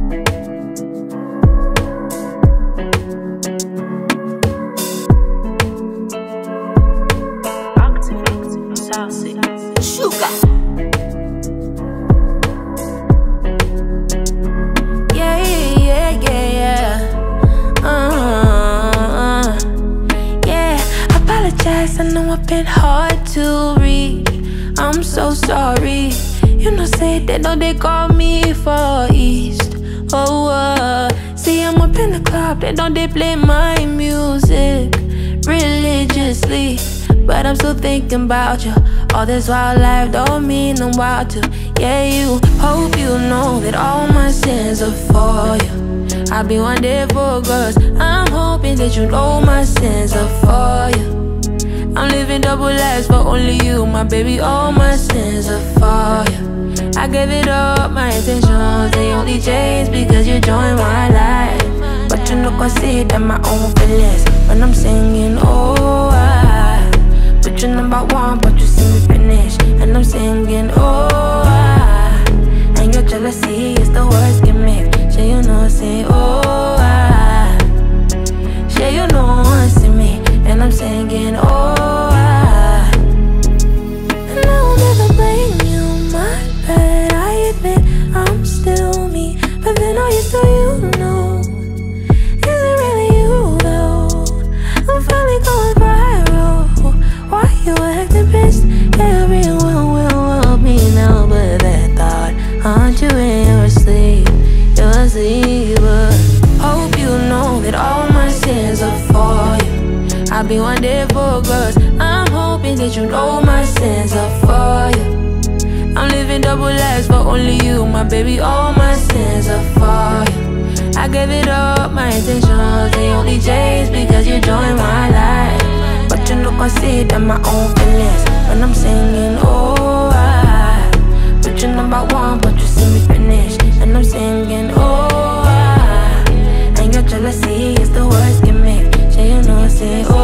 Sugar. I know I've been hard to reach. I'm so sorry. You know, say they know they call me for East. See, I'm up in the club, they know they play my music religiously. But I'm still thinking about you. All this wildlife don't mean I'm wild to. Yeah, you hope you know that all my sins are for you. I'll be one day for girls. I'm hoping that you know my sins are for you. I'm living double lives for only you, my baby. All my sins are for you. I gave it up, my intentions, they only changed because you joined my life. But you know, consider my own feelings when I'm singing, oh, I put you number one, but you see me finish. And I'm singing, oh, I, and your jealousy is the worst gimmick. Sure you know, say, oh, I, sure you know, I see me. And I'm singing, oh, I, and I will never blame you, my bad. I admit I'm still me, but then I used to, you know, is it really you though? I'm finally going viral. Why you acting pissed? Everyone will love me now, but that thought, aren't you in your sleep? You're asleep, but hope you know that all my sins are for you. I'll be one day for girls. I'm hoping that you know my sins are for you. I'm living double lives for only you, my baby. All my sins are for you. I gave it up, my intentions, they only changed because you joined my life. But you know, consider my own feelings when I'm singing, oh, I put you number one, but you see me finish. And I'm singing, oh, I, and your jealousy is the worst gimmick. Sure you know, say, oh,